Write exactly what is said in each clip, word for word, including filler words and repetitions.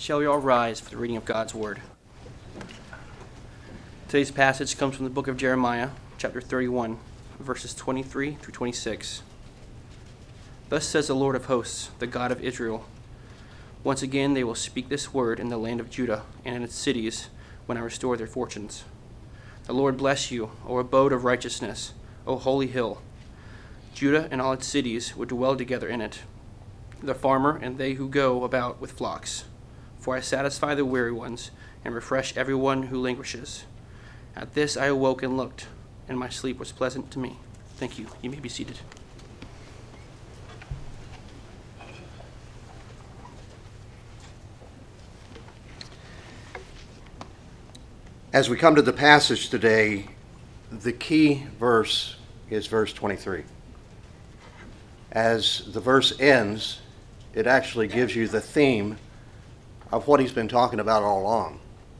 Shall we all rise for the reading of God's Word? Today's passage comes from the book of Jeremiah, chapter thirty-one, verses twenty-three through twenty-six. Thus says the Lord of hosts, the God of Israel, once again they will speak this word in the land of Judah and in its cities when I restore their fortunes. The Lord bless you, O abode of righteousness, O holy hill. Judah and all its cities would dwell together in it, the farmer and they who go about with flocks. For I satisfy the weary ones and refresh everyone who languishes. At this I awoke and looked, and my sleep was pleasant to me. Thank you. You may be seated. As we come to the passage today, the key verse is verse twenty-three. As the verse ends, it actually gives you the theme of what he's been talking about all along.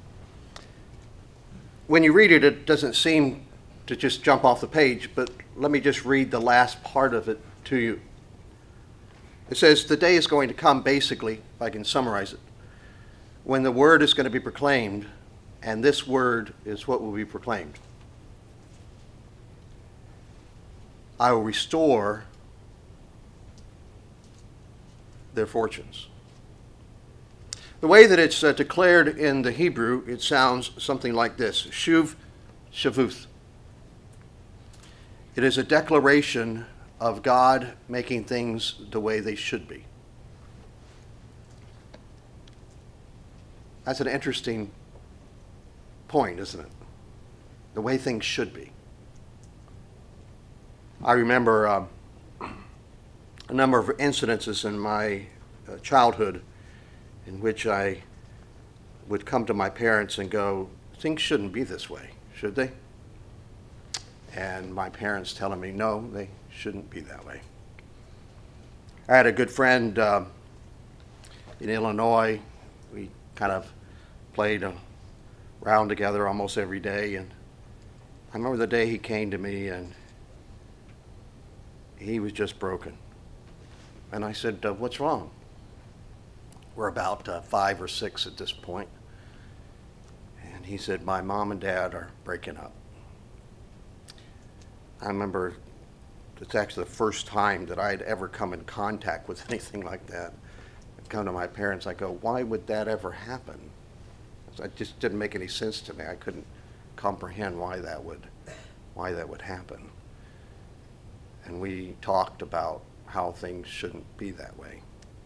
When you read it, it doesn't seem to just jump off the page, but let me just read the last part of it to you. It says, the day is going to come, basically, if I can summarize it, when the word is going to be proclaimed, and this word is what will be proclaimed. I will restore their fortunes. The way that it's uh, declared in the Hebrew, it sounds something like this: Shuv Shavuth. It is a declaration of God making things the way they should be. That's an interesting point, isn't it? The way things should be. I remember uh, a number of incidences in my uh, childhood in which I would come to my parents and go, things shouldn't be this way, should they? And my parents telling me, no, they shouldn't be that way. I had a good friend uh, in Illinois. We kind of played around together almost every day, and I remember the day he came to me and he was just broken. And I said, uh, what's wrong? We're about uh, five or six at this point. And he said, my mom and dad are breaking up. I remember it's actually the first time that I had ever come in contact with anything like that. I'd come to my parents, I go, why would that ever happen? It just didn't make any sense to me. I couldn't comprehend why that would, why that would happen. And we talked about how things shouldn't be that way.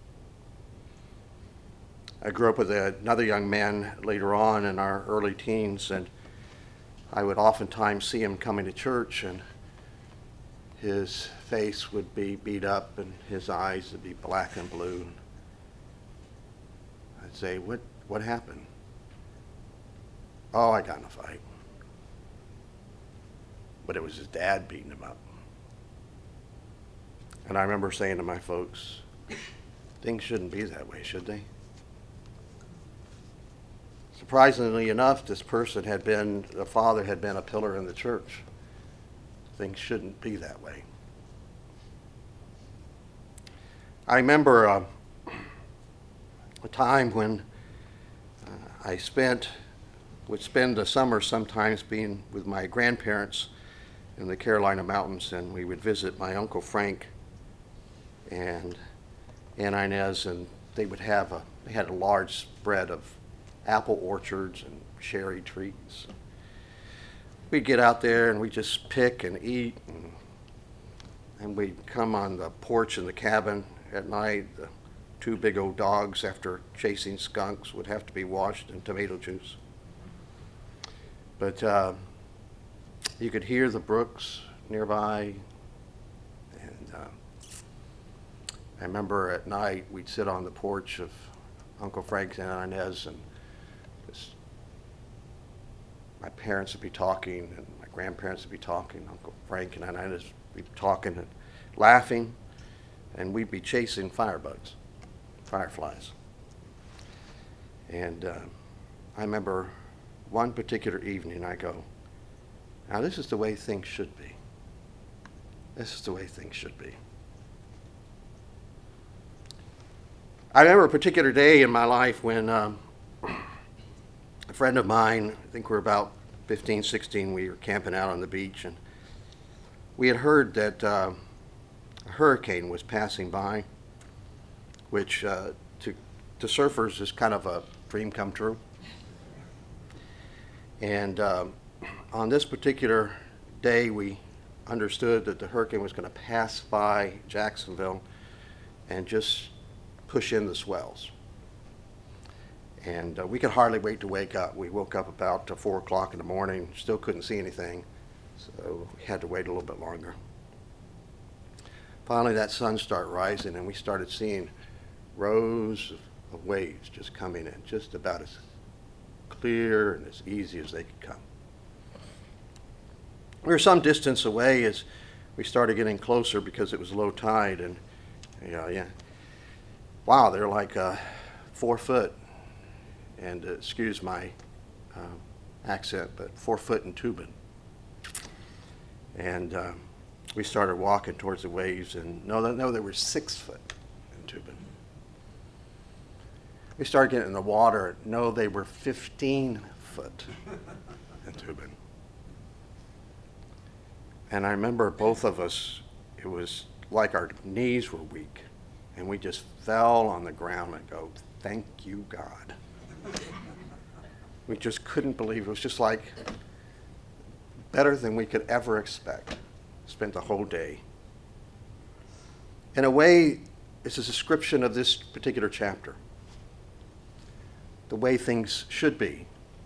I grew up with another young man later on in our early teens, and I would oftentimes see him coming to church, and his face would be beat up and his eyes would be black and blue. I'd say, what, what happened? Oh, I got in a fight. But it was his dad beating him up. And I remember saying to my folks, things shouldn't be that way, should they? Surprisingly enough, this person had been, the father had been a pillar in the church. Things shouldn't be that way. I remember uh, a time when uh, I spent, would spend the summer sometimes being with my grandparents in the Carolina Mountains, and we would visit my Uncle Frank and Aunt Inez, and they would have a, they had a large spread of apple orchards and cherry trees. We'd get out there and we'd just pick and eat, and, and we'd come on the porch in the cabin at night. The two big old dogs, after chasing skunks, would have to be washed in tomato juice. But uh, you could hear the brooks nearby, and uh, I remember at night we'd sit on the porch of Uncle Frank's and Aunt Inez, and just, my parents would be talking and my grandparents would be talking. Uncle Frank and Aunt Inez would be talking and laughing, and we'd be chasing firebugs, fireflies. And uh, I remember one particular evening I go, now this is the way things should be. This is the way things should be. I remember a particular day in my life when um, a friend of mine, I think we were about fifteen, sixteen, we were camping out on the beach, and we had heard that uh, a hurricane was passing by, which uh, to, to surfers is kind of a dream come true. And um, on this particular day, we understood that the hurricane was going to pass by Jacksonville and just push in the swells. And uh, we could hardly wait to wake up. We woke up about uh, four o'clock in the morning, still couldn't see anything, so we had to wait a little bit longer. Finally, that sun started rising, and we started seeing rows of, of waves just coming in, just about as clear and as easy as they could come. We were some distance away as we started getting closer because it was low tide, and you know, yeah, wow, they're like uh, four foot, and uh, excuse my uh, accent, but four foot in tubing. And uh, we started walking towards the waves, and no, no, they were six foot in tubing. We started getting in the water. No, they were fifteen foot in tubing. And I remember both of us, it was like our knees were weak, and we just fell on the ground and go, thank you, God. We just couldn't believe it. It was just like better than we could ever expect. Spent the whole day. In a way, it's a description of this particular chapter. The way things should be.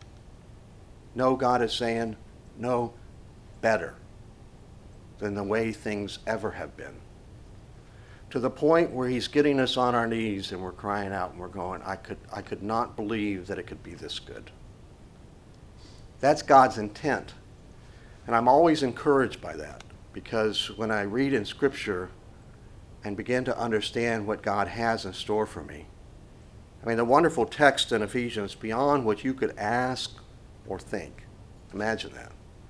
No, God is saying, no, better than the way things ever have been. To the point where he's getting us on our knees and we're crying out and we're going, I could, I could not believe that it could be this good. That's God's intent. And I'm always encouraged by that, because when I read in Scripture and begin to understand what God has in store for me, I mean, the wonderful text in Ephesians, beyond what you could ask or think. Imagine that.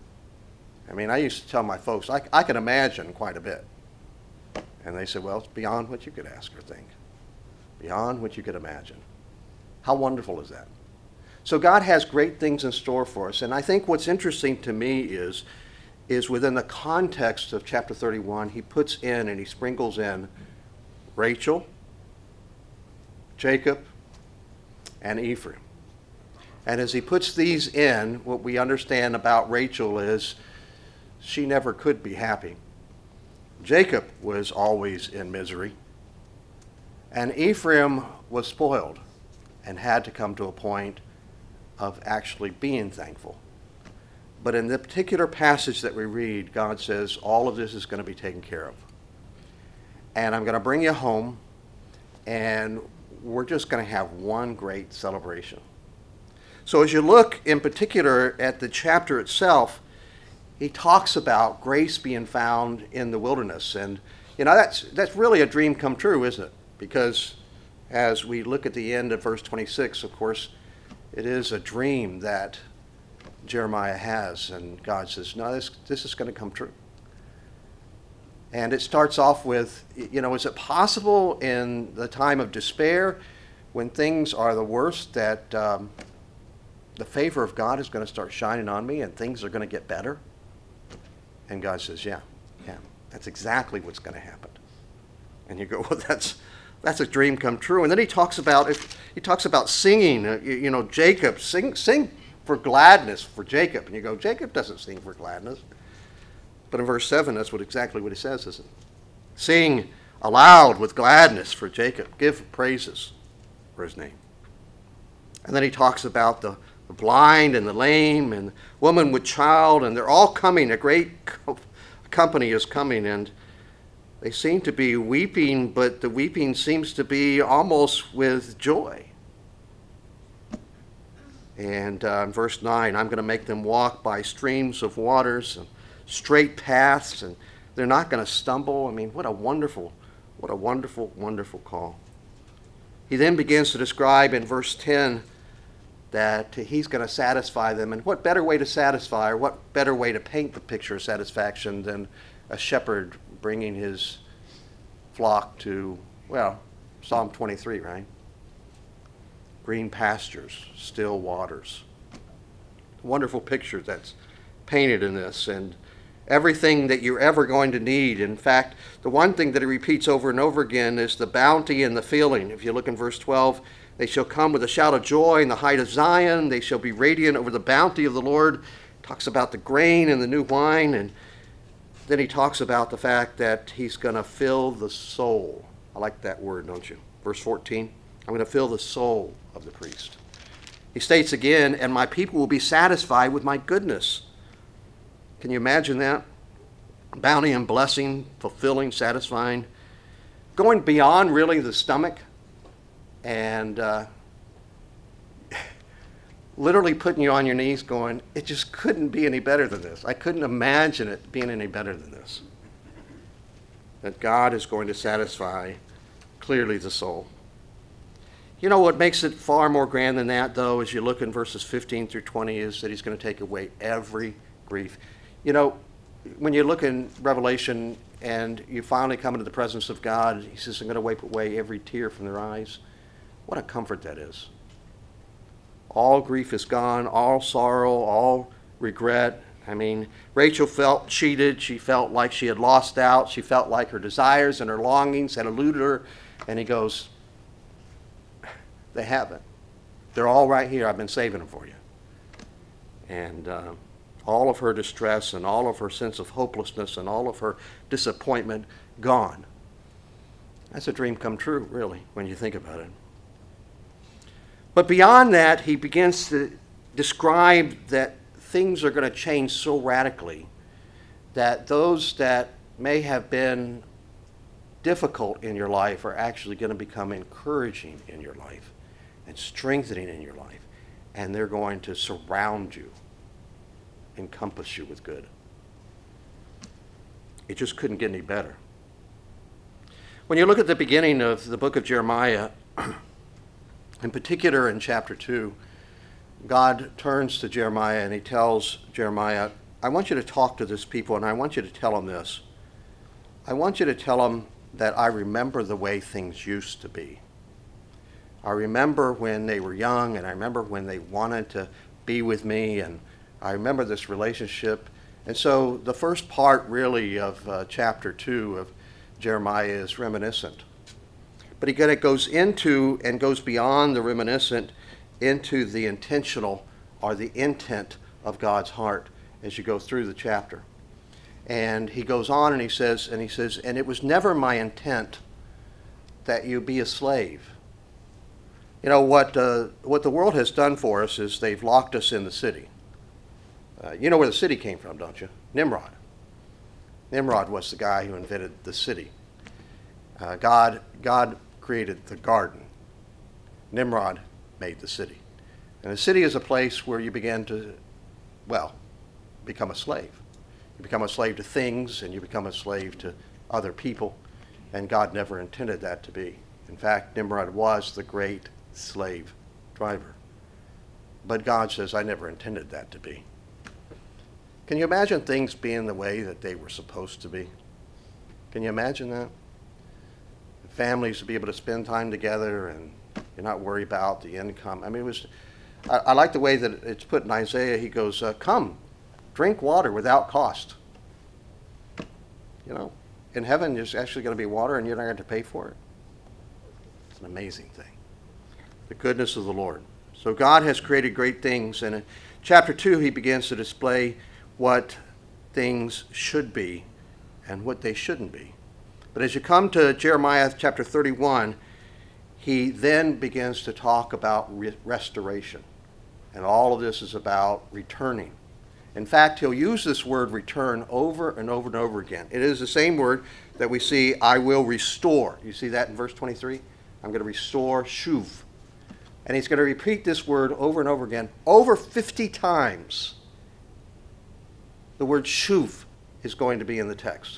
I mean, I used to tell my folks, I, I can imagine quite a bit. And they said, well, it's beyond what you could ask or think. Beyond what you could imagine. How wonderful is that? So God has great things in store for us. And I think what's interesting to me is, is within the context of chapter thirty-one, he puts in and he sprinkles in Rachel, Jacob, and Ephraim. And as he puts these in, what we understand about Rachel is she never could be happy. Jacob was always in misery. And Ephraim was spoiled and had to come to a point of actually being thankful. But in the particular passage that we read, God says, all of this is going to be taken care of. And I'm going to bring you home, and we're just going to have one great celebration. So as you look in particular at the chapter itself, he talks about grace being found in the wilderness. And, you know, that's, that's really a dream come true, isn't it? Because as we look at the end of verse twenty-six, of course, it is a dream that Jeremiah has. And God says, no, this, this is going to come true. And it starts off with, you know, is it possible in the time of despair, when things are the worst, that um, the favor of God is going to start shining on me and things are going to get better? And God says, yeah, yeah, that's exactly what's going to happen. And you go, well, that's that's a dream come true. And then he talks about if he talks about singing. Uh, you, you know, Jacob sing sing for gladness for Jacob. And you go, Jacob doesn't sing for gladness. But in verse seven, that's what exactly what he says, isn't it? Sing aloud with gladness for Jacob. Give praises for his name. And then he talks about the, the blind and the lame and the woman with child, and they're all coming. A great co- company is coming, and they seem to be weeping, but the weeping seems to be almost with joy. And uh, in verse nine, I'm going to make them walk by streams of waters and straight paths, and they're not going to stumble. I mean, what a wonderful, what a wonderful, wonderful call. He then begins to describe in verse ten that he's going to satisfy them. And what better way to satisfy, or what better way to paint the picture of satisfaction than a shepherd bringing his flock to, well, Psalm twenty-three, right? Green pastures, still waters. Wonderful picture that's painted in this, and everything that you're ever going to need. In fact, the one thing that he repeats over and over again is the bounty and the filling. If you look in verse twelve, they shall come with a shout of joy in the height of Zion. They shall be radiant over the bounty of the Lord. Talks about the grain and the new wine, and then he talks about the fact that he's going to fill the soul. I like that word, don't you? Verse fourteen, I'm going to fill the soul of the priest. He states again, and my people will be satisfied with my goodness. Can you imagine that? Bounty and blessing, fulfilling, satisfying, going beyond really the stomach, and uh, literally putting you on your knees going, it just couldn't be any better than this. I couldn't imagine it being any better than this. That God is going to satisfy clearly the soul. You know what makes it far more grand than that, though, as you look in verses fifteen through twenty, is that he's going to take away every grief. You know, when you look in Revelation and you finally come into the presence of God, he says, I'm going to wipe away every tear from their eyes. What a comfort that is. All grief is gone, all sorrow, all regret. I mean, Rachel felt cheated. She felt like she had lost out. She felt like her desires and her longings had eluded her. And he goes, they haven't. They're all right here. I've been saving them for you. And uh, all of her distress and all of her sense of hopelessness and all of her disappointment gone. That's a dream come true, really, when you think about it. But beyond that, he begins to describe that things are going to change so radically that those that may have been difficult in your life are actually going to become encouraging in your life and strengthening in your life. And they're going to surround you, encompass you with good. It just couldn't get any better. When you look at the beginning of the book of Jeremiah, in particular in chapter two, God turns to Jeremiah and he tells Jeremiah, I want you to talk to this people and I want you to tell them this. I want you to tell them that I remember the way things used to be. I remember when they were young, and I remember when they wanted to be with me, and I remember this relationship. And so the first part really of uh, chapter two of Jeremiah is reminiscent. But again, it goes into and goes beyond the reminiscent into the intentional or the intent of God's heart as you go through the chapter. And he goes on and he says, and he says, and it was never my intent that you be a slave. You know, what uh, what the world has done for us is they've locked us in the city. Uh, you know where the city came from, don't you? Nimrod. Nimrod was the guy who invented the city. Uh, God, God created the garden. Nimrod made the city. And the city is a place where you begin to, well, become a slave. You become a slave to things, and you become a slave to other people, and God never intended that to be. In fact, Nimrod was the great slave driver. But God says, I never intended that to be. Can you imagine things being the way that they were supposed to be? Can you imagine that? Families to be able to spend time together and you're not worried about the income. I mean, it was, I, I like the way that it's put in Isaiah. He goes, uh, come, drink water without cost. You know, in heaven, there's actually going to be water and you're not going to pay for it. It's an amazing thing. The goodness of the Lord. So God has created great things. And in chapter two, he begins to display what things should be and what they shouldn't be. But as you come to Jeremiah chapter thirty-one, he then begins to talk about re- restoration. And all of this is about returning. In fact, he'll use this word return over and over and over again. It is the same word that we see, I will restore. You see that in verse twenty-three? I'm going to restore, shuv. And he's going to repeat this word over and over again. Over fifty times, the word shuv is going to be in the text.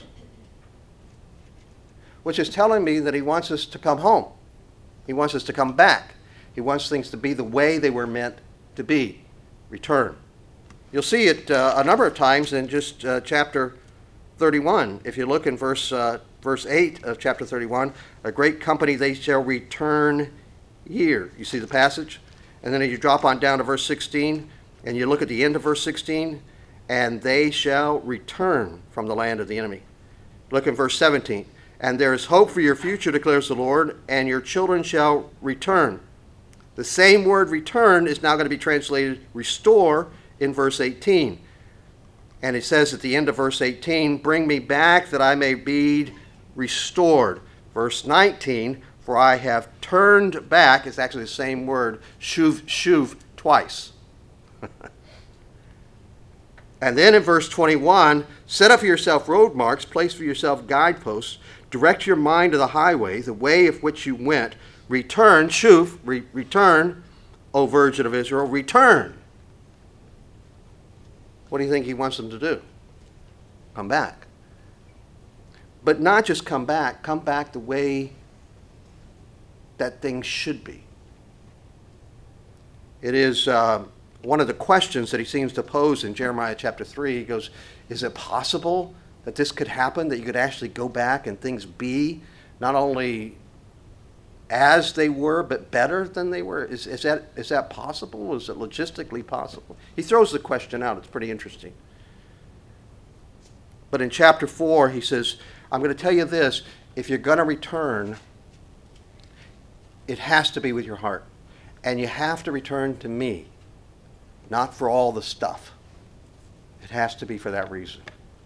Which is telling me that he wants us to come home. He wants us to come back. He wants things to be the way they were meant to be. Return. You'll see it uh, a number of times in just uh, chapter thirty-one. If you look in verse uh, verse eight of chapter thirty-one, a great company they shall return here. You see the passage? And then you drop on down to verse sixteen, and you look at the end of verse sixteen, and they shall return from the land of the enemy. Look at verse seventeen. And there is hope for your future, declares the Lord, and your children shall return. The same word return is now going to be translated restore in verse eighteen. And it says at the end of verse eighteen, bring me back that I may be restored. Verse nineteen, for I have turned back, it's actually the same word, shuv, shuv, twice. And then in verse twenty-one, set up for yourself road marks, place for yourself guideposts, direct your mind to the highway, the way of which you went. Return, shuv, re- return, O Virgin of Israel, return. What do you think he wants them to do? Come back. But not just come back, come back the way that things should be. It is uh, one of the questions that he seems to pose in Jeremiah chapter three. He goes, is it possible that this could happen, that you could actually go back and things be not only as they were, but better than they were? Is, is that is that possible? Is it logistically possible? He throws the question out. It's pretty interesting. But in chapter four, he says, I'm going to tell you this. If you're going to return, it has to be with your heart. And you have to return to me, not for all the stuff. It has to be for that reason.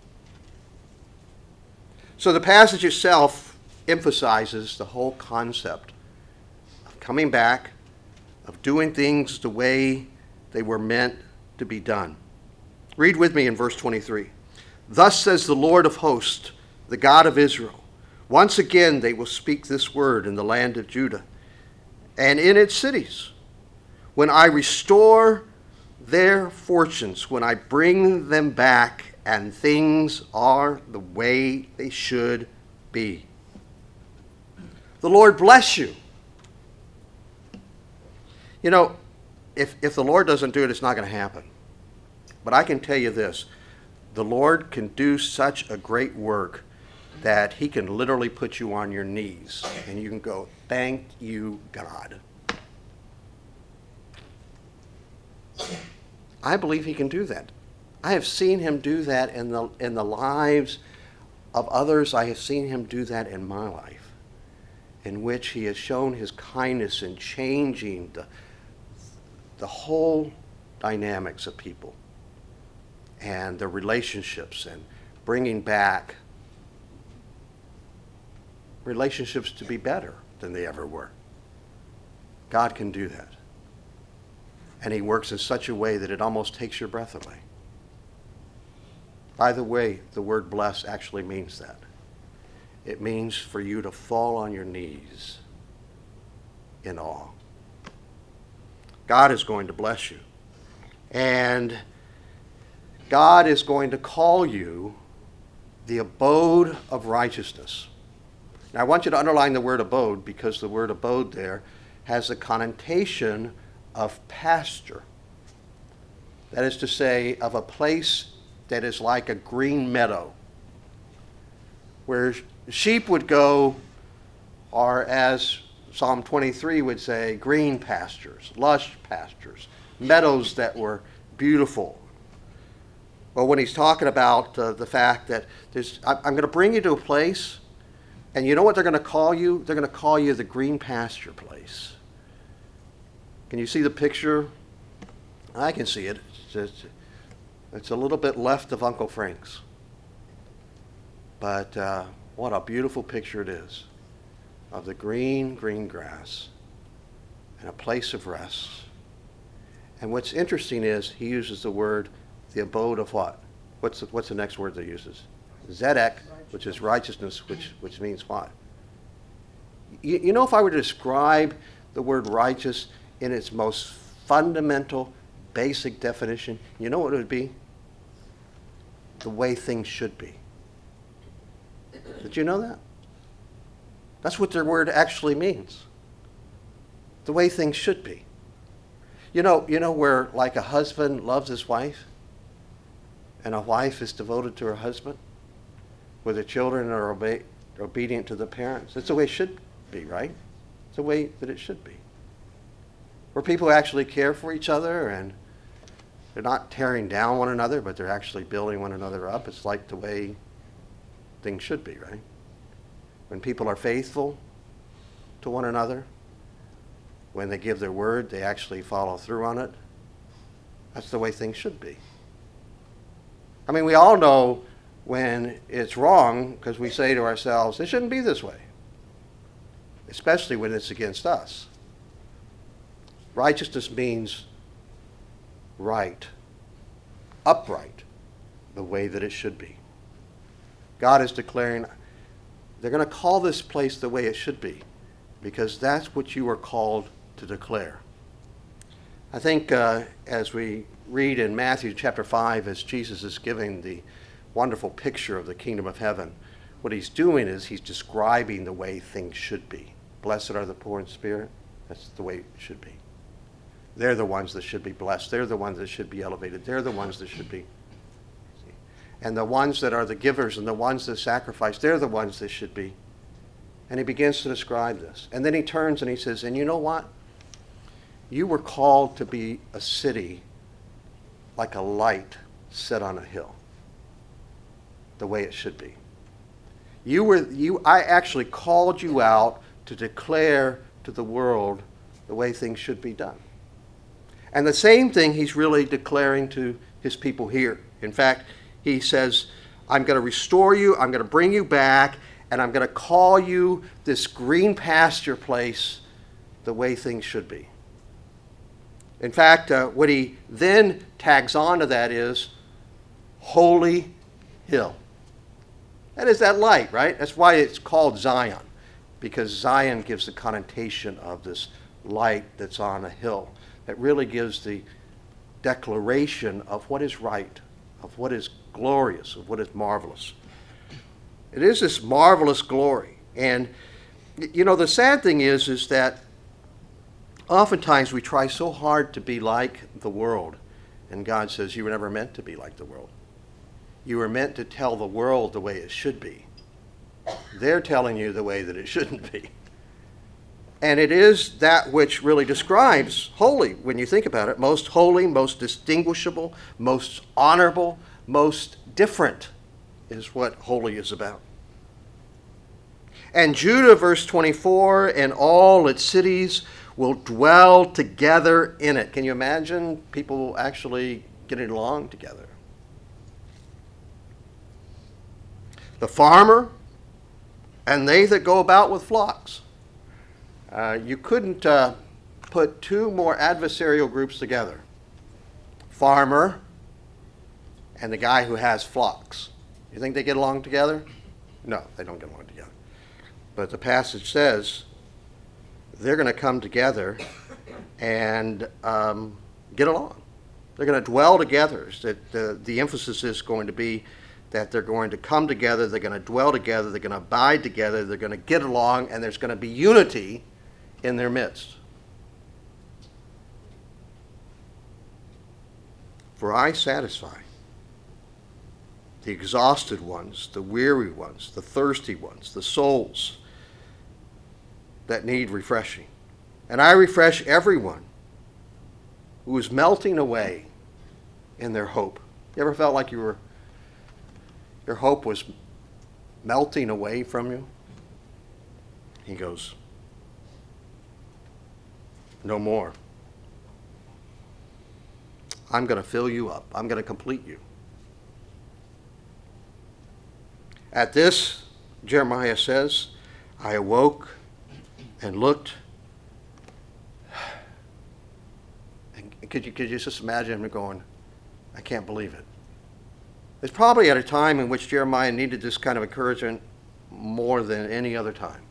So the passage itself emphasizes the whole concept of coming back, of doing things the way they were meant to be done. Read with me in verse twenty-three. Thus says the Lord of hosts, the God of Israel, once again they will speak this word in the land of Judah and in its cities, when I restore their fortunes, when I bring them back and things are the way they should be. The Lord bless you. You know, if, if the Lord doesn't do it, it's not going to happen. But I can tell you this. The Lord can do such a great work that he can literally put you on your knees and you can go, thank you, God. I believe he can do that. I have seen him do that in the in the lives of others. I have seen him do that in my life, in which he has shown his kindness in changing the, the whole dynamics of people and their relationships and bringing back relationships to be better than they ever were. God can do that. And he works in such a way that it almost takes your breath away. By the way, the word bless actually means that. It means for you to fall on your knees in awe. God is going to bless you. And God is going to call you the abode of righteousness. Now I want you to underline the word abode, because the word abode there has a connotation of pasture. That is to say, of a place that is like a green meadow, where sheep would go, or as Psalm twenty-three would say, green pastures, lush pastures, meadows that were beautiful. Well, when he's talking about uh, the fact that there's, I'm going to bring you to a place, and you know what they're going to call you? They're going to call you the green pasture place. Can you see the picture? I can see it. It's, just, it's a little bit left of Uncle Frank's. But uh, what a beautiful picture it is of the green, green grass and a place of rest. And what's interesting is he uses the word, the abode of what? What's the, what's the next word that he uses? Zedek, which is righteousness, which, which means what? You, you know, if I were to describe the word righteous in its most fundamental, basic definition, you know what it would be? The way things should be. Did you know that? That's what their word actually means. The way things should be. You know, you know where like a husband loves his wife and a wife is devoted to her husband, where the children are obey, They're obedient to the parents. It's the way it should be, right? It's the way that it should be. Where people actually care for each other and they're not tearing down one another, but they're actually building one another up. It's like the way things should be, right? When people are faithful to one another, when they give their word, they actually follow through on it. That's the way things should be. I mean, we all know when it's wrong because we say to ourselves, it shouldn't be this way, especially when it's against us. Righteousness means right, upright, the way that it should be. God is declaring, they're going to call this place the way it should be because that's what you are called to declare. I think uh, as we read in Matthew chapter five, as Jesus is giving the wonderful picture of the kingdom of heaven, what he's doing is he's describing the way things should be. Blessed are the poor in spirit. That's the way it should be. They're the ones that should be blessed. They're the ones that should be elevated. They're the ones that should be. See? And the ones that are the givers and the ones that sacrifice, they're the ones that should be. And he begins to describe this. And then he turns and he says, and you know what? You were called to be a city like a light set on a hill, the way it should be. You were, you, I actually called you out to declare to the world the way things should be done. And the same thing he's really declaring to his people here. In fact, he says, I'm going to restore you, I'm going to bring you back, and I'm going to call you this green pasture place the way things should be. In fact, uh, what he then tags on to that is Holy Hill. That is that light, right? That's why it's called Zion, because Zion gives the connotation of this light that's on a hill. That really gives the declaration of what is right, of what is glorious, of what is marvelous. It is this marvelous glory. And, you know, the sad thing is, is that oftentimes we try so hard to be like the world. And God says, you were never meant to be like the world. You were meant to tell the world the way it should be. They're telling you the way that it shouldn't be. And it is that which really describes holy, when you think about it. Most holy, most distinguishable, most honorable, most different is what holy is about. And Judah, verse twenty-four, and all its cities will dwell together in it. Can you imagine people actually getting along together? The farmer and they that go about with flocks. Uh, you couldn't uh, put two more adversarial groups together. Farmer and the guy who has flocks. You think they get along together? No, they don't get along together. But the passage says they're going to come together and um, get along. They're going to dwell together. That the, the emphasis is going to be that they're going to come together, they're going to dwell together, they're going to abide together, they're going to get along, and there's going to be unity in their midst. For I satisfy the exhausted ones, the weary ones, the thirsty ones, the souls that need refreshing. And I refresh everyone who is melting away in their hope. You ever felt like you were, your hope was melting away from you? He goes, no more. I'm going to fill you up. I'm going to complete you. At this, Jeremiah says, I awoke and looked. And could you, could you just imagine him going, I can't believe it. It's probably at a time in which Jeremiah needed this kind of encouragement more than any other time.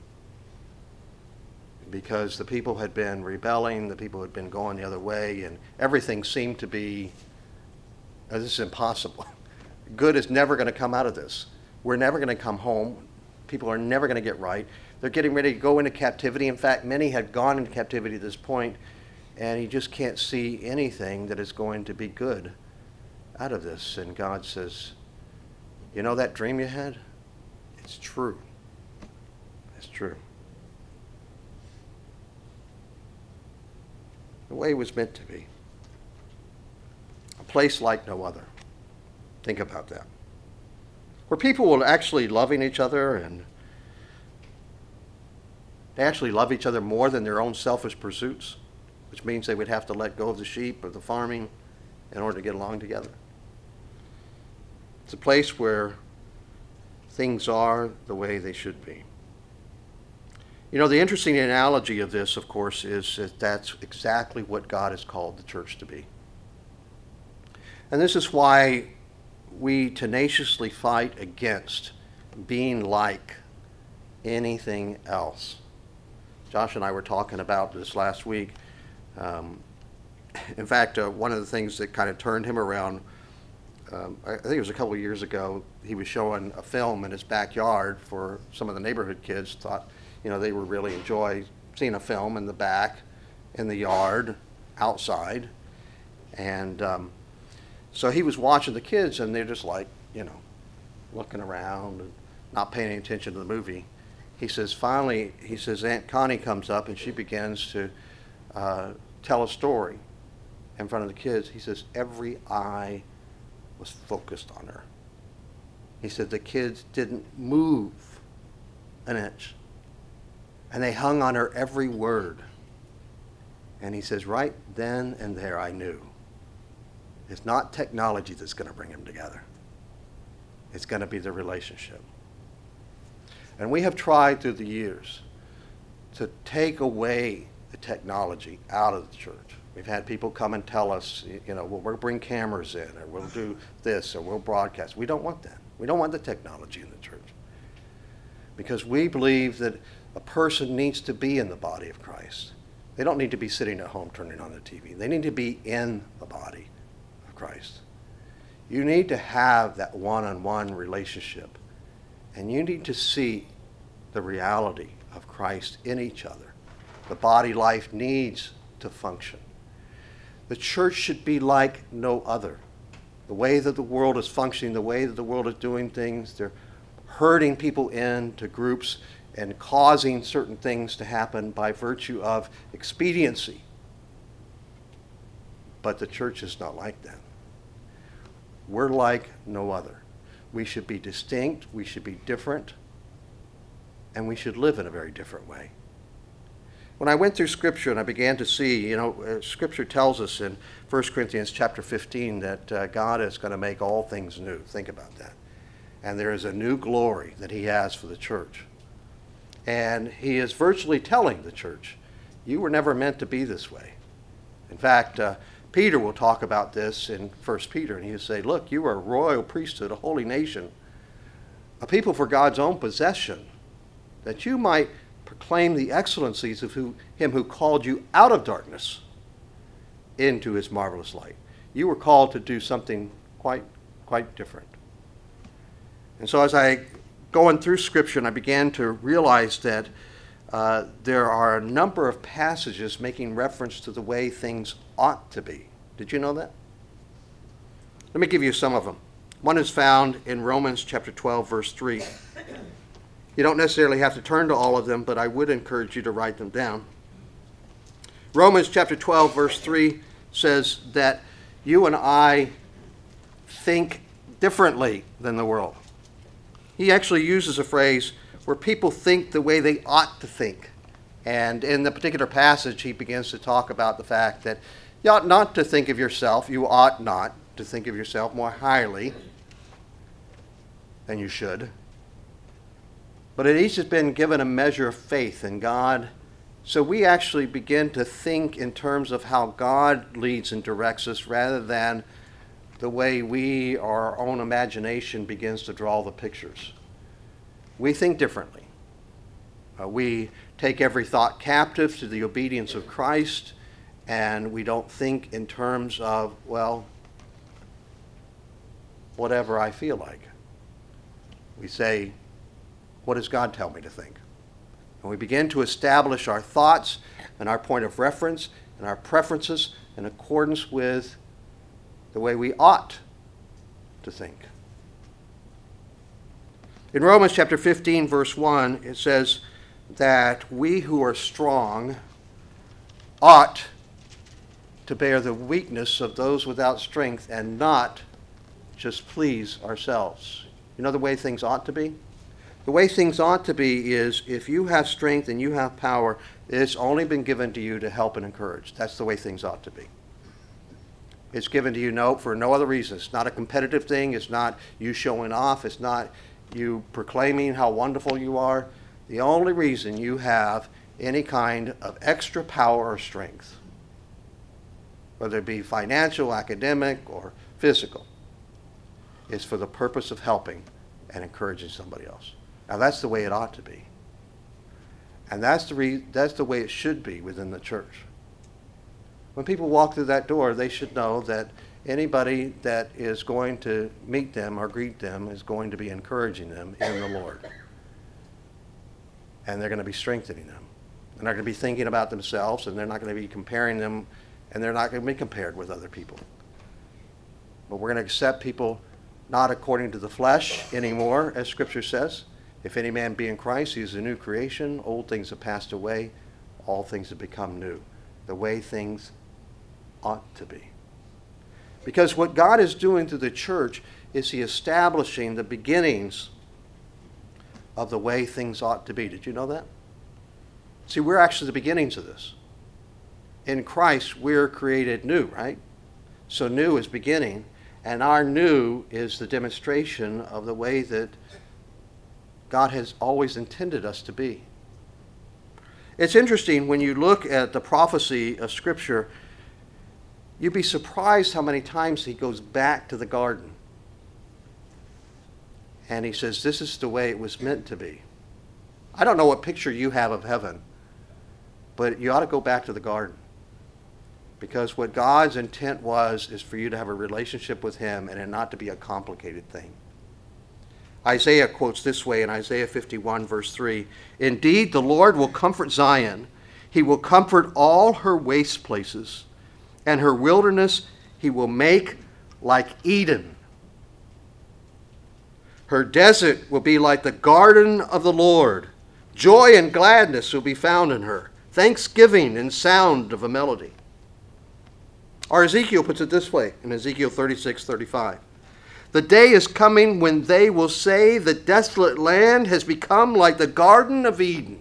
Because the people had been rebelling, the people had been going the other way, and everything seemed to be, oh, this is impossible. Good is never going to come out of this. We're never going to come home. People are never going to get right. They're getting ready to go into captivity. In fact, many had gone into captivity at this point, and he just can't see anything that is going to be good out of this. And God says, you know that dream you had? It's true. is true. The way it was meant to be. A place like no other. Think about that. Where people will actually loving each other, and they actually love each other more than their own selfish pursuits, which means they would have to let go of the sheep or the farming in order to get along together. It's a place where things are the way they should be. You know, the interesting analogy of this, of course, is that that's exactly what God has called the church to be. And this is why we tenaciously fight against being like anything else. Josh and I were talking about this last week. Um, in fact, uh, one of the things that kind of turned him around, um, I think it was a couple of years ago, he was showing a film in his backyard for some of the neighborhood kids. Thought, you know, they would really enjoy seeing a film in the back, in the yard, outside. And um, so he was watching the kids, and they're just like, you know, looking around and not paying any attention to the movie. He says, finally, he says, Aunt Connie comes up, and she begins to uh, tell a story in front of the kids. He says, every eye was focused on her. He said the kids didn't move an inch. And they hung on her every word. And he says, right then and there I knew. It's not technology that's going to bring them together. It's going to be the relationship. And we have tried through the years to take away the technology out of the church. We've had people come and tell us, you know, well, we'll bring cameras in, or we'll do this, or we'll broadcast. We don't want that. We don't want the technology in the church. Because we believe that a person needs to be in the body of Christ. They don't need to be sitting at home turning on the T V. They need to be in the body of Christ. You need to have that one-on-one relationship. And you need to see the reality of Christ in each other. The body life needs to function. The church should be like no other. The way that the world is functioning, the way that the world is doing things, they're herding people into groups and causing certain things to happen by virtue of expediency. But the church is not like that. We're like no other. We should be distinct, we should be different, and we should live in a very different way. When I went through Scripture and I began to see, you know, uh, Scripture tells us in First Corinthians chapter fifteen that uh, God is going to make all things new. Think about that. And there is a new glory that he has for the church. And he is virtually telling the church, you were never meant to be this way. In fact, uh, Peter will talk about this in First Peter, and he'll say, look, you are a royal priesthood, a holy nation, a people for God's own possession, that you might proclaim the excellencies of who, him who called you out of darkness into his marvelous light. You were called to do something quite, quite different. And so as I going through Scripture, and I began to realize that uh, there are a number of passages making reference to the way things ought to be. Did you know that? Let me give you some of them. One is found in Romans chapter twelve, verse three. You don't necessarily have to turn to all of them, but I would encourage you to write them down. Romans chapter twelve, verse three says that you and I think differently than the world. He actually uses a phrase where people think the way they ought to think. And in the particular passage, he begins to talk about the fact that you ought not to think of yourself, you ought not to think of yourself more highly than you should. But it each has been given a measure of faith in God. So we actually begin to think in terms of how God leads and directs us rather than the way we, our own imagination, begins to draw the pictures. We think differently. Uh, we take every thought captive to the obedience of Christ, and we don't think in terms of, well, whatever I feel like. We say, what does God tell me to think? And we begin to establish our thoughts and our point of reference and our preferences in accordance with the way we ought to think. In Romans chapter fifteen, verse one, it says that we who are strong ought to bear the weakness of those without strength and not just please ourselves. You know the way things ought to be? The way things ought to be is if you have strength and you have power, it's only been given to you to help and encourage. That's the way things ought to be. It's given to you no for no other reason. It's not a competitive thing. It's not you showing off. It's not you proclaiming how wonderful you are. The only reason you have any kind of extra power or strength, whether it be financial, academic, or physical, is for the purpose of helping and encouraging somebody else. Now that's the way it ought to be. And that's the re- that's the way it should be within the church. When people walk through that door, they should know that anybody that is going to meet them or greet them is going to be encouraging them in the Lord. And they're going to be strengthening them. They're not going to be thinking about themselves, and they're not going to be comparing them, and they're not going to be compared with other people. But we're going to accept people not according to the flesh anymore, as Scripture says. If any man be in Christ, he is a new creation. Old things have passed away. All things have become new. The way things ought to be. Because what God is doing through the church is he establishing the beginnings of the way things ought to be. Did you know that? See, we're actually the beginnings of this. In Christ, we're created new, right? So new is beginning, and our new is the demonstration of the way that God has always intended us to be. It's interesting when you look at the prophecy of Scripture, you'd be surprised how many times he goes back to the garden. And he says, this is the way it was meant to be. I don't know what picture you have of heaven, but you ought to go back to the garden. Because what God's intent was is for you to have a relationship with him and it not to be a complicated thing. Isaiah quotes this way in Isaiah fifty-one, verse three, indeed, the Lord will comfort Zion. He will comfort all her waste places, and her wilderness he will make like Eden. Her desert will be like the garden of the Lord. Joy and gladness will be found in her, thanksgiving and sound of a melody. Or Ezekiel puts it this way in Ezekiel thirty-six, thirty-five. The day is coming when they will say the desolate land has become like the Garden of Eden.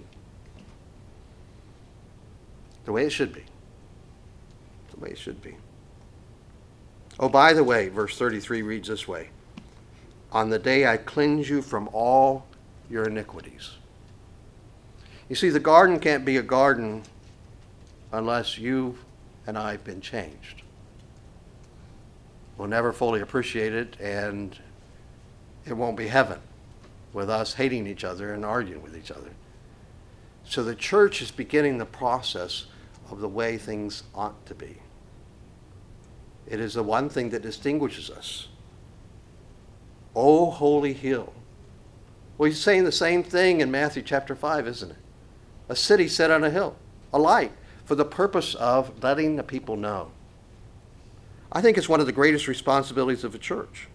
The way it should be. The way it should be. Oh, by the way, verse thirty-three reads this way. On the day I cleanse you from all your iniquities. You see, the garden can't be a garden unless you and I have been changed. We'll never fully appreciate it, and it won't be heaven with us hating each other and arguing with each other. So the church is beginning the process of the way things ought to be. It is the one thing that distinguishes us. O holy hill. Well, he's saying the same thing in Matthew chapter five, isn't it? A city set on a hill, a light, for the purpose of letting the people know. I think it's one of the greatest responsibilities of a church.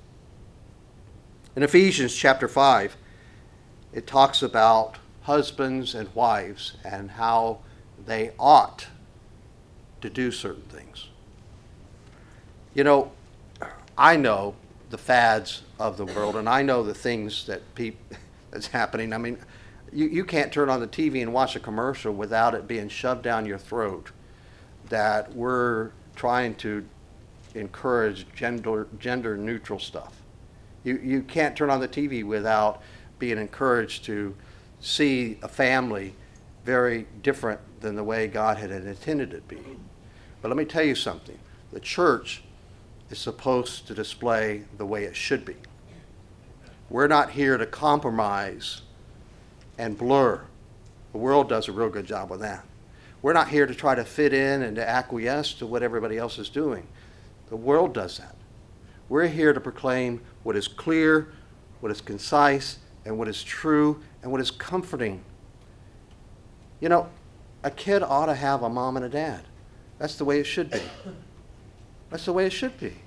In Ephesians chapter five, it talks about husbands and wives and how they ought to do certain things. You know, I know the fads of the world, and I know the things that peop- that's happening. I mean, you, you can't turn on the T V and watch a commercial without it being shoved down your throat that we're trying to encourage gender gender neutral stuff. You you can't turn on the T V without being encouraged to see a family very different than the way God had intended it to be. But let me tell you something. The church is supposed to display the way it should be. We're not here to compromise and blur. The world does a real good job with that. We're not here to try to fit in and to acquiesce to what everybody else is doing. The world does that. We're here to proclaim what is clear, what is concise, and what is true, and what is comforting. You know, a kid ought to have a mom and a dad. That's the way it should be. That's the way it should be.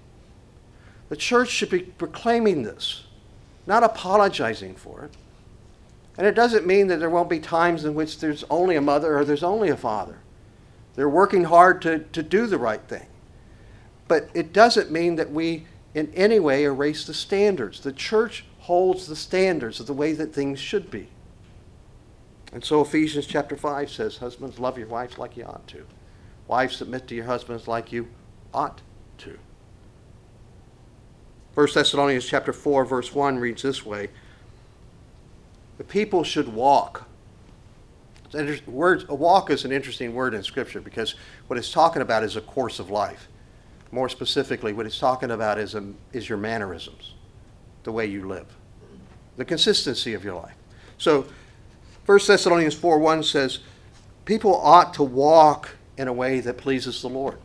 The church should be proclaiming this, not apologizing for it. And it doesn't mean that there won't be times in which there's only a mother or there's only a father. They're working hard to, to do the right thing. But it doesn't mean that we in any way erase the standards. The church holds the standards of the way that things should be. And so Ephesians chapter five says, husbands, love your wives like you ought to. Wives, submit to your husbands like you ought to. First Thessalonians chapter four, verse one reads this way, the people should walk. Word, a walk is an interesting word in Scripture because what it's talking about is a course of life. More specifically, what it's talking about is, a, is your mannerisms, the way you live, the consistency of your life. So First Thessalonians four one says, people ought to walk in a way that pleases the Lord.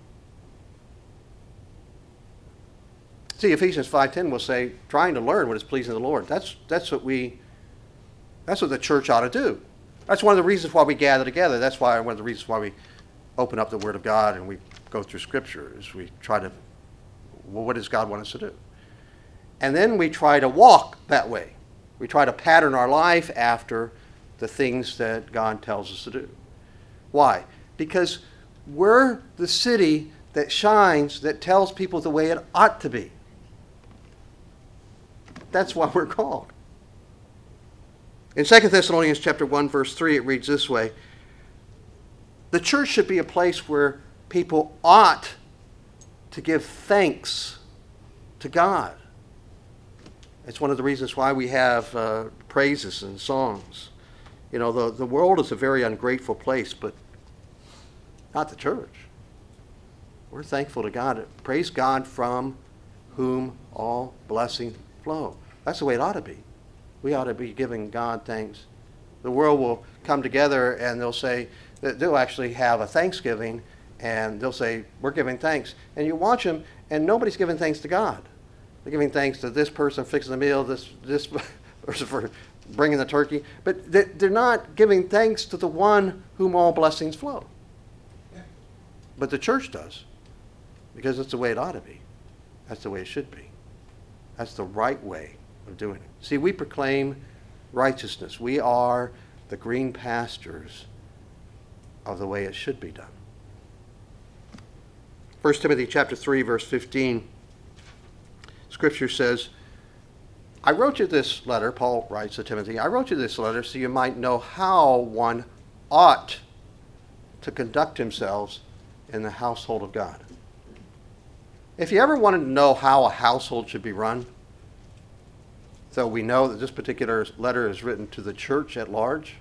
See, Ephesians five ten will say, trying to learn what is pleasing to the Lord. That's, that's, what we, that's what the church ought to do. That's one of the reasons why we gather together. That's why one of the reasons why we open up the Word of God and we go through Scripture is we try to, well, what does God want us to do? And then we try to walk that way. We try to pattern our life after the things that God tells us to do. Why? Because we're the city that shines, that tells people the way it ought to be. That's why we're called. In Second Thessalonians chapter one, verse three, it reads this way, the church should be a place where people ought to give thanks to God. It's one of the reasons why we have uh, praises and songs. You know, the, the world is a very ungrateful place, but not the church. We're thankful to God. Praise God from whom all blessing flow. That's the way it ought to be. We ought to be giving God thanks. The world will come together and they'll say, they'll actually have a Thanksgiving and they'll say, we're giving thanks. And you watch them and nobody's giving thanks to God. They're giving thanks to this person fixing the meal, this this person for bringing the turkey. But they're not giving thanks to the one whom all blessings flow. But the church does, because it's the way it ought to be. That's the way it should be. That's the right way of doing it. See, we proclaim righteousness. We are the green pastures of the way it should be done. First Timothy chapter three, verse fifteen, Scripture says, I wrote you this letter, Paul writes to Timothy, I wrote you this letter so you might know how one ought to conduct themselves in the household of God. If you ever wanted to know how a household should be run, so we know that this particular letter is written to the church at large,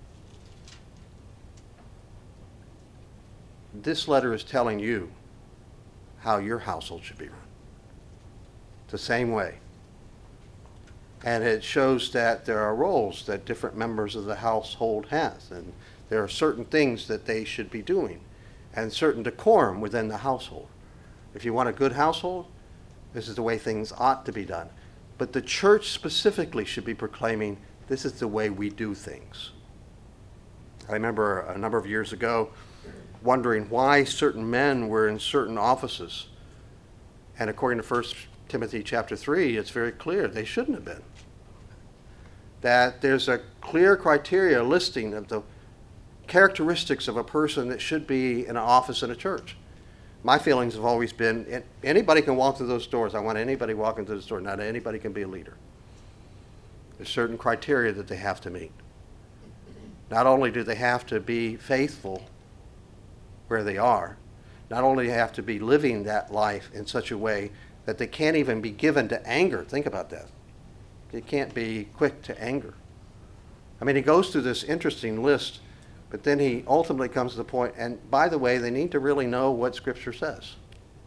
this letter is telling you how your household should be run. The same way. And it shows that there are roles that different members of the household have, and there are certain things that they should be doing, and certain decorum within the household. If you want a good household, this is the way things ought to be done. But the church specifically should be proclaiming, this is the way we do things. I remember a number of years ago wondering why certain men were in certain offices. And according to First Timothy chapter three, it's very clear they shouldn't have been. That there's a clear criteria listing of the characteristics of a person that should be in an office in a church. My feelings have always been, anybody can walk through those doors. I want anybody walking through the door. Not anybody can be a leader. There's certain criteria that they have to meet. Not only do they have to be faithful where they are, not only do they have to be living that life in such a way that they can't even be given to anger. Think about that. They can't be quick to anger. I mean, he goes through this interesting list, but then he ultimately comes to the point, and by the way, they need to really know what Scripture says.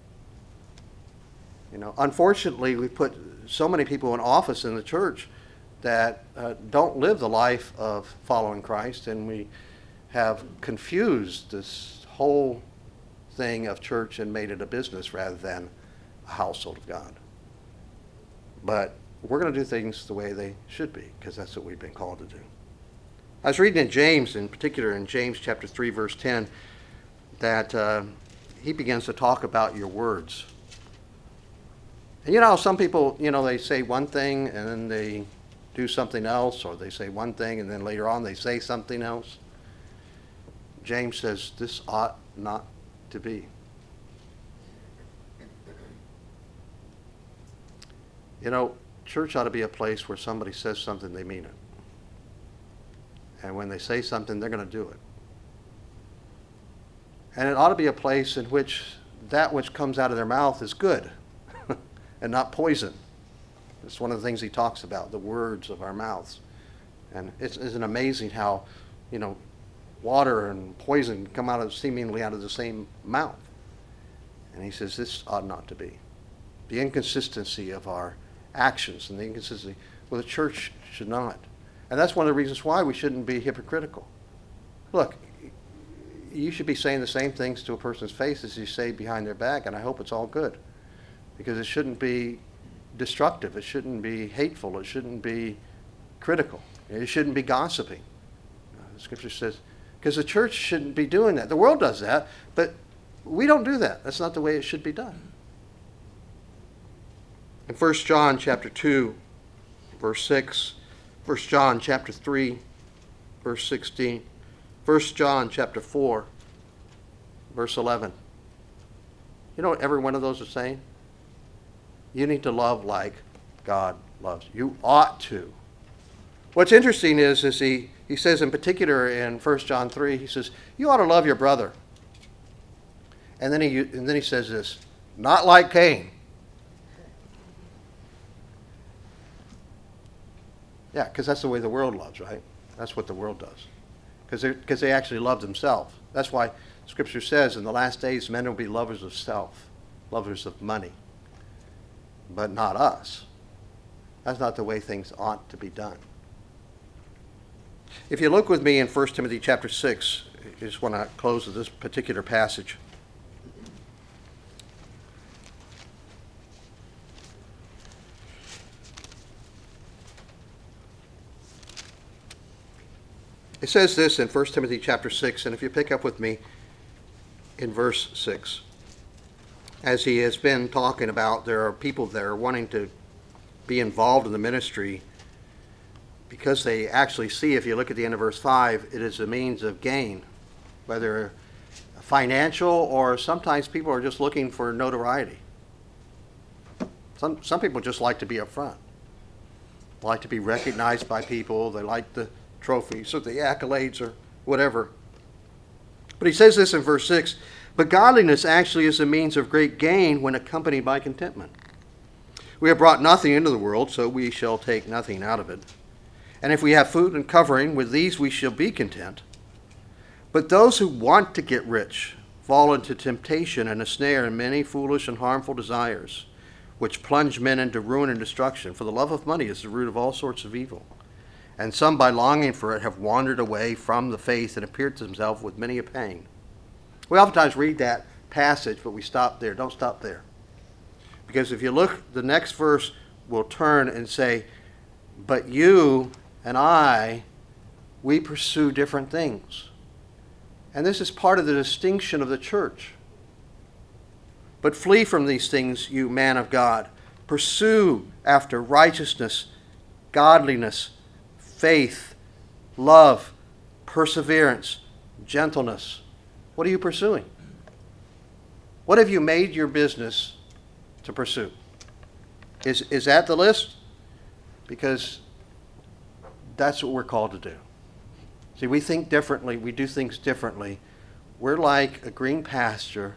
You know, unfortunately, we put so many people in office in the church that uh, don't live the life of following Christ, and we have confused this whole thing of church and made it a business rather than a household of God. But we're going to do things the way they should be, because that's what we've been called to do. I was reading in James, in particular in James chapter three, verse ten, that uh, he begins to talk about your words. And you know, some people, you know, they say one thing and then they do something else, or they say one thing and then later on they say something else. James says this ought not to be. You know, church ought to be a place where somebody says something, they mean it. And when they say something, they're going to do it. And it ought to be a place in which that which comes out of their mouth is good and not poison. It's one of the things he talks about, the words of our mouths. And it's, isn't amazing how, you know, water and poison come out of seemingly out of the same mouth. And he says this ought not to be. The inconsistency of our actions and the inconsistency, well, the church should not. And that's one of the reasons why we shouldn't be hypocritical. Look, you should be saying the same things to a person's face as you say behind their back, and I hope it's all good. Because it shouldn't be destructive. It shouldn't be hateful. It shouldn't be critical. It shouldn't be gossiping. The scripture says, because the church shouldn't be doing that. The world does that, but we don't do that. That's not the way it should be done. In First John chapter two, verse six, First John chapter three, verse sixteen, First John chapter four, verse eleven. You know what every one of those is saying? You need to love like God loves. You ought to. What's interesting is, is he, he says in particular in First John three, he says, you ought to love your brother. And then he, and then he says this, not like Cain. Yeah, because that's the way the world loves, right? That's what the world does. Because because they actually love themselves. That's why Scripture says in the last days men will be lovers of self, lovers of money, but not us. That's not the way things ought to be done. If you look with me in First Timothy chapter six, I just want to close with this particular passage. It says this in First Timothy chapter six, and if you pick up with me in verse six, as he has been talking about, there are people there wanting to be involved in the ministry because they actually see, if you look at the end of verse five, it is a means of gain, whether financial or sometimes people are just looking for notoriety. Some, some people just like to be up front, like to be recognized by people, they like the trophies or the accolades or whatever. But he says this in verse six, but godliness actually is a means of great gain when accompanied by contentment. We have brought nothing into the world, so we shall take nothing out of it. And if we have food and covering, with these we shall be content. But those who want to get rich fall into temptation and a snare and many foolish and harmful desires, which plunge men into ruin and destruction. For the love of money is the root of all sorts of evil. And some, by longing for it, have wandered away from the faith and appeared to themselves with many a pain. We oftentimes read that passage, but we stop there. Don't stop there. Because if you look, the next verse will turn and say, but you and I, we pursue different things. And this is part of the distinction of the church. But flee from these things, you man of God. Pursue after righteousness, godliness, faith, love, perseverance, gentleness. What are you pursuing? What have you made your business to pursue? Is, is that the list? Because that's what we're called to do. See, we think differently. We do things differently. We're like a green pasture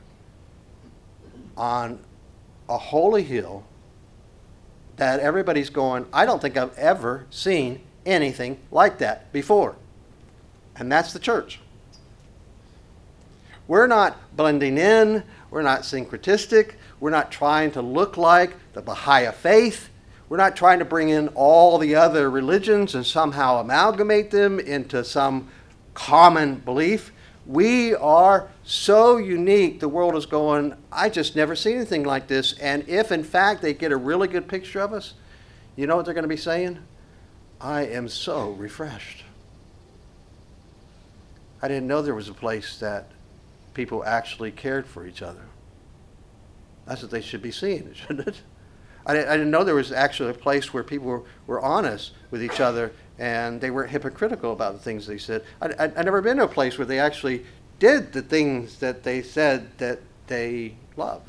on a holy hill that everybody's going, I don't think I've ever seen anything like that before. And that's the church. We're not blending in. We're not syncretistic. We're not trying to look like the Baha'i faith. We're not trying to bring in all the other religions and somehow amalgamate them into some common belief. We are so unique. The world is going, I just never seen anything like this. And if, in fact, they get a really good picture of us, you know what they're going to be saying? I am so refreshed. I didn't know there was a place that people actually cared for each other. That's what they should be seeing, shouldn't it? I, I didn't know there was actually a place where people were, were honest with each other and they weren't hypocritical about the things they said. I, I, I'd never been to a place where they actually did the things that they said that they loved.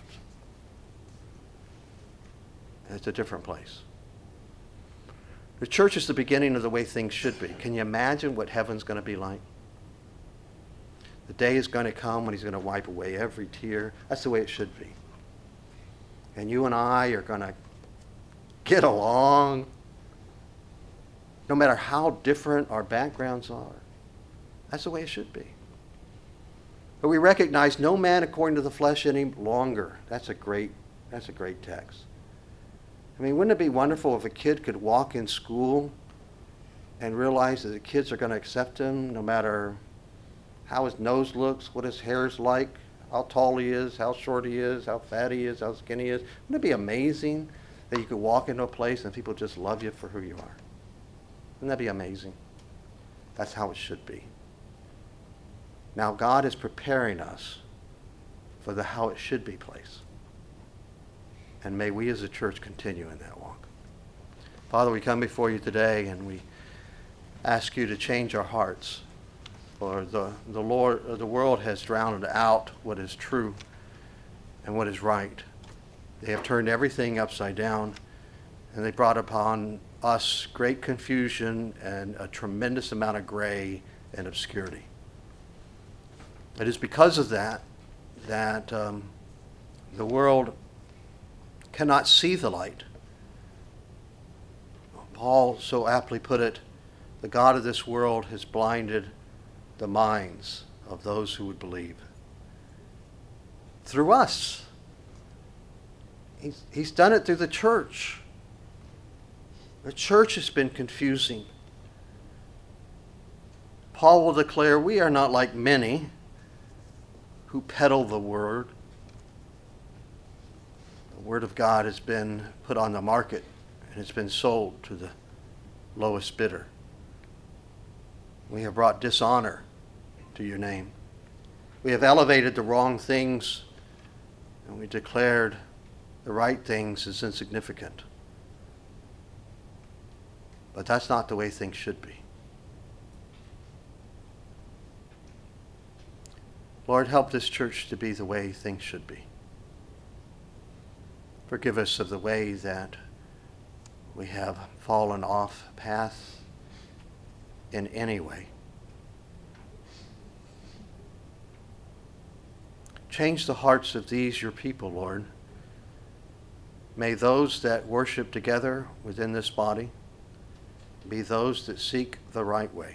It's a different place. The church is the beginning of the way things should be. Can you imagine what heaven's going to be like? The day is going to come when he's going to wipe away every tear. That's the way it should be. And you and I are going to get along, no matter how different our backgrounds are. That's the way it should be. But we recognize no man according to the flesh any longer. That's a great, that's a great text. I mean, wouldn't it be wonderful if a kid could walk in school and realize that the kids are going to accept him no matter how his nose looks, what his hair is like, how tall he is, how short he is, how fat he is, how skinny he is? Wouldn't it be amazing that you could walk into a place and people just love you for who you are? Wouldn't that be amazing? That's how it should be. Now God is preparing us for the how it should be place. And may we as a church continue in that walk. Father, we come before you today and we ask you to change our hearts. For the, the, Lord, the world has drowned out what is true and what is right. They have turned everything upside down, and they brought upon us great confusion and a tremendous amount of gray and obscurity. It is because of that that um, the world cannot see the light. Paul so aptly put it, the God of this world has blinded the minds of those who would believe. Through us. He's, he's done it through the church. The church has been confusing. Paul will declare, we are not like many who peddle the word. The word of God has been put on the market and it's been sold to the lowest bidder. We have brought dishonor to your name. We have elevated the wrong things and we declared the right things as insignificant. But that's not the way things should be. Lord, help this church to be the way things should be. Forgive us of the way that we have fallen off path in any way. Change the hearts of these, your people, Lord. May those that worship together within this body be those that seek the right way.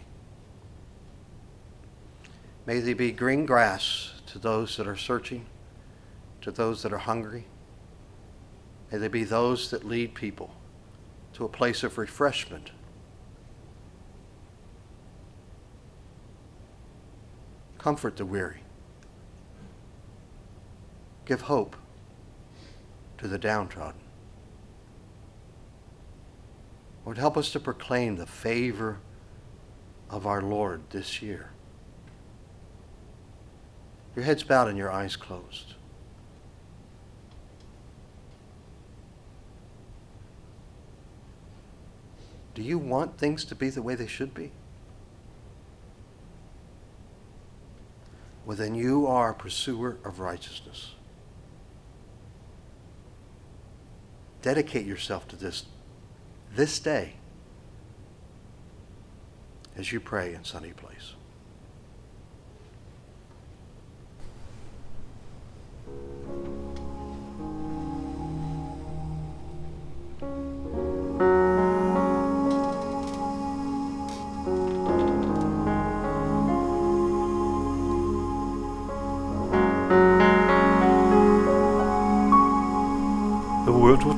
May they be green grass to those that are searching, to those that are hungry. May they be those that lead people to a place of refreshment. Comfort the weary. Give hope to the downtrodden. Lord, help us to proclaim the favor of our Lord this year. Your heads bowed and your eyes closed. Do you want things to be the way they should be? Well, then you are a pursuer of righteousness. Dedicate yourself to this this day as you pray in Sunny Place.